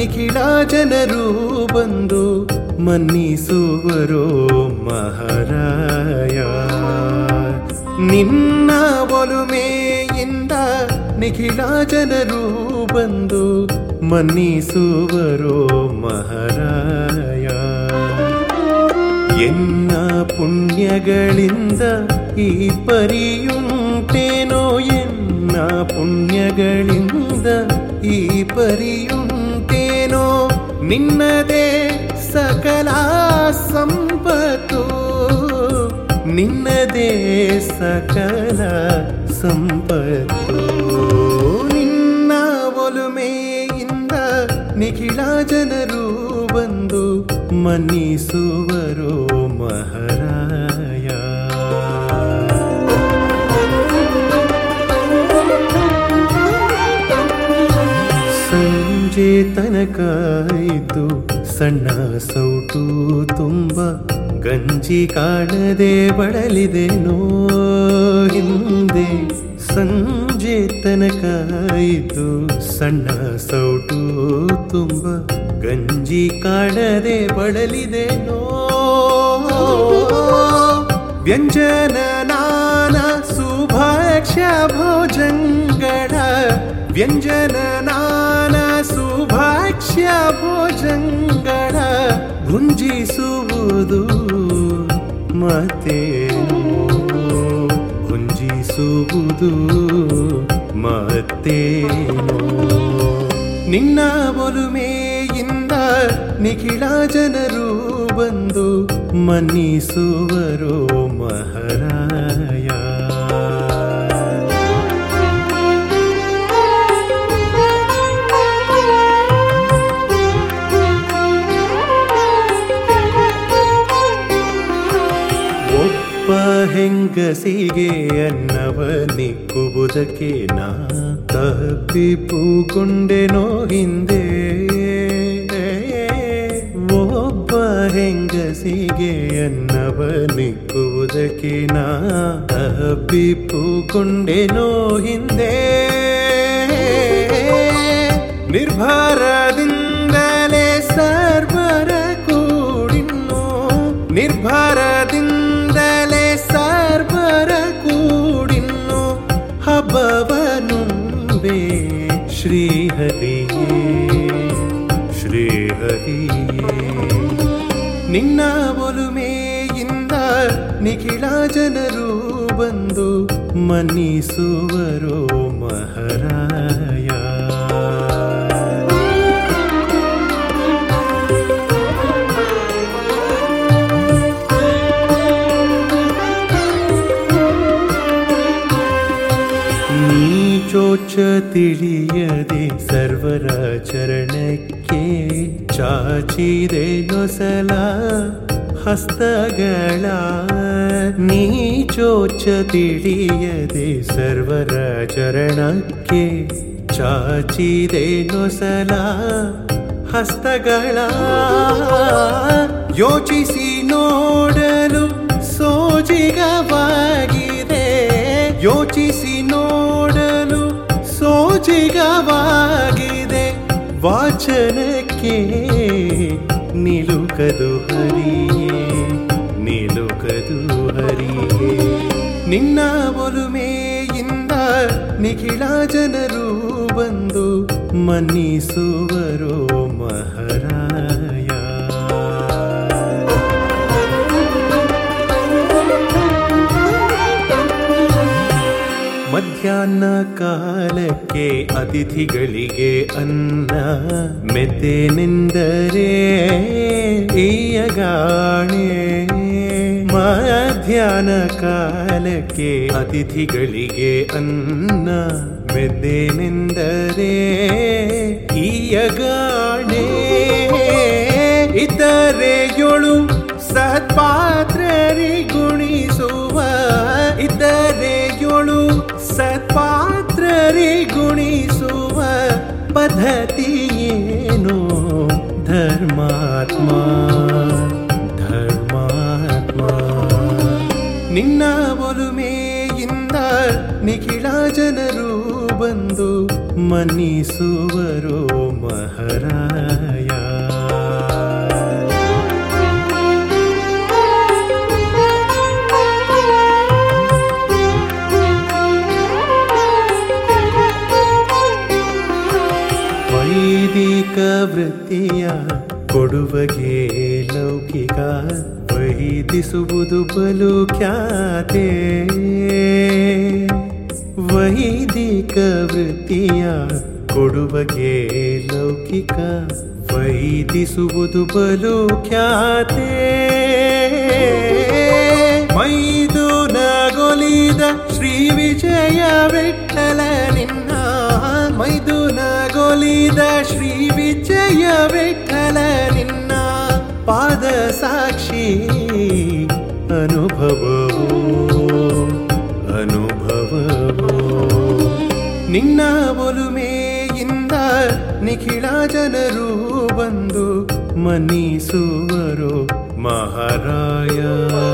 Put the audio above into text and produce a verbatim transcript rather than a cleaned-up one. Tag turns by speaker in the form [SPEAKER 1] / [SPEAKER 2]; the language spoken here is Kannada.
[SPEAKER 1] ನಿಖಿಲ ಜನರು ಬಂದು ಮನ್ನಿಸುವರೋ ಮಹಾರಾಯ. ನಿನ್ನ ಒಲುಮೆಯಿಂದ ನಿಖಿಲ ಜನರು ಬಂದು ಮನ್ನಿಸುವರೋ ಮಹಾರಾಯ. ಎನ್ನ ಪುಣ್ಯಗಳಿಂದ ಈ ಪರಿಯುಂಟೇನೋ, ಎನ್ನ ಪುಣ್ಯಗಳಿಂದ ಈ ಪರಿಯುಂಟೇನೋ, ನಿನ್ನದೇ ಸಕಲ ಸಂಪತ್ತು, ನಿನ್ನದೇ ಸಕಲ ಸಂಪತ್ತು. ನಿನ್ನ ಒಲುಮೆಯಿಂದ ನಿಖಿಲ ಜನರು ಬಂದು ಮನ್ನಿಸುವರೋ ಮಹಾರಾಯ. ಸಂಜೆ ತನಕ ಇದ್ದು ಸಣ್ಣ ಸೌಟು ತುಂಬ ಗಂಜಿ ಕಾಣದೆ ಬಳಲಿದೆನೋ ಹಿಂದೆ. ಸಂಜೆ ತನಕ ಇದ್ದು ಸಣ್ಣ ಸೌಟು ತುಂಬ ಗಂಜಿ ಕಾಣದೆ ಬಳಲಿದೆನೋ. ವ್ಯಂಜನ ನಾನ ಸುಭಾಕ್ಷ್ಯ ಭೋಜಂಗಳ, ವ್ಯಂಜನ ನಾನ ಸುಭಾಕ್ಷ್ಯ ಭೋಜಂಗಳ ಭುಂಜಿಸುವುದು ಮತ್ತೇನೋ, ಭುಂಜಿಸುವುದು ಮತ್ತೇನೋ. ನಿನ್ನ ಒಲುಮೆಯಿಂದ ನಿಖಿಲ ಜನರು ಬಂದು ಮನ್ನಿಸುವರೋ ಮಹಾರಾಯ. ಒಬ್ಬ ಹೆಂಗಸಿಗೆ ಅನ್ನವ ನಿಕ್ಕುವುದಕ್ಕೆ ನಾ ತಪ್ಪಿಪುಕೊಂಡೆನೋ ಹಿಂದೆ. ಒಬ್ಬ ಹೆಂಗಸಿಗೆ ಅನ್ನವ ನಿಕ್ಕುವುದಕ್ಕೆ ನಾ ತಪ್ಪಿಪುಕೊಂಡೆನೋ ಹಿಂದೆ. ನಿರ್ಭರದಿಂದಲೇ ಸರ್ವರ ಕೂಡಿನ್ನು, ನಿರ್ಭರದಿಂದಲೇ ಸರ್ವರ ಕೂಡಿನ್ನು ಹಬ್ಬವನುಂಬೆ ಶ್ರೀಹರಿಯೇ, ಶ್ರೀಹರಿಯೇ. ನಿನ್ನ ಒಲುಮೆಯಿಂದ ನಿಖಿಲ ಜನರು ಬಂದು ಮನ್ನಿಸುವರೋ ಮಹಾರಾಯ. ಚೋಚ ತಿಳಿಯದೆ ಸರ್ವರ ಚರಣಕ್ಕೆ ಚಾಚಿದೆ ನೊಸಲ ಹಸ್ತಗಳ. ನೀ ಚೋಚ ತಿಳಿಯದೆ ಸರ್ವರ ಚರಣಕ್ಕೆ ಚಾಚಿದೆ ನೊಸಲ ಹಸ್ತಗಳ. ಯೋಚಿಸಿ ನೋಡಲು ಸೋಜಿಗವಾಗಿದೆ, ಯೋಚಿಸಿ ನೋಡಲು ಸೋಜಿಗವಾಗಿದೆ. ವಾಚನಕ್ಕೆ ನಿಲುಕದು ಹರಿಯೇ, ನಿಲುಕದು ಹರಿಯೇ. ನಿನ್ನ ಒಲುಮೆಯಿಂದ ನಿಖಿಲ ಜನರು ಬಂದು ಮನ್ನಿಸುವರೋ ಮಹಾರಾಯ. ಮಧ್ಯಾಹ್ನ ಕಾಲಕ್ಕೆ ಅತಿಥಿಗಳಿಗೆ ಅನ್ನ ಮೆತ್ತೇನೆಂದರೆ ಈಯಗಾಣೆ. ಮಧ್ಯಾಹ್ನ ಕಾಲಕ್ಕೆ ಅತಿಥಿಗಳಿಗೆ ಅನ್ನ ಮೆತ್ತೇನೆಂದರೆ ಈಯಗಾಣೆ. ಇತರೆಯೊಳು ಸತ್ಪಾತ್ರರಿ ಗುಣಿಸುವ, ಇತರೆಯೊಳು ಸತ್ಪಾತ್ರರಿ ಗುಣಿಸುವ ಪದ್ಧತಿಯೇನೋ ಧರ್ಮಾತ್ಮ, ಧರ್ಮಾತ್ಮ. ನಿನ್ನ ಒಲುಮೆಯಿಂದ ನಿಖಿಲ ಜನರು ಬಂದು ಮನ್ನಿಸುವರೋ ಮಹಾರಾಯ. ವೃತ್ತಿಯ ಕೊಡುವಗೆ ಲೌಕಿಕ ವೈದಿಸುವುದು ಬಲು ಖ್ಯಾತೆ. ವೈದಿಕ ವೃತ್ತಿಯ ಕೊಡುವಗೆ ಲೌಕಿಕ ವೈದಿಸುವುದು ಬಲು ಖ್ಯಾತೆ. ಮೈದುನಗೊಲಿದ ಶ್ರೀ ವಿಜಯ ವಿಠಲ ನಿನ್ನ ಮೈದುನಗೊಲಿದ ಶ್ರೀ ವಿಜಯ ವಿಠಲ ನಿನ್ನ ಪಾದ ಸಾಕ್ಷಿ ಅನುಭವವೋ ಅನುಭವವೋ. ನಿನ್ನ ಒಲುಮೆಯಿಂದ ನಿಖಿಳ ಜನರು ಬಂದು ಮನ್ನಿಸುವರು ಮಹಾರಾಯ.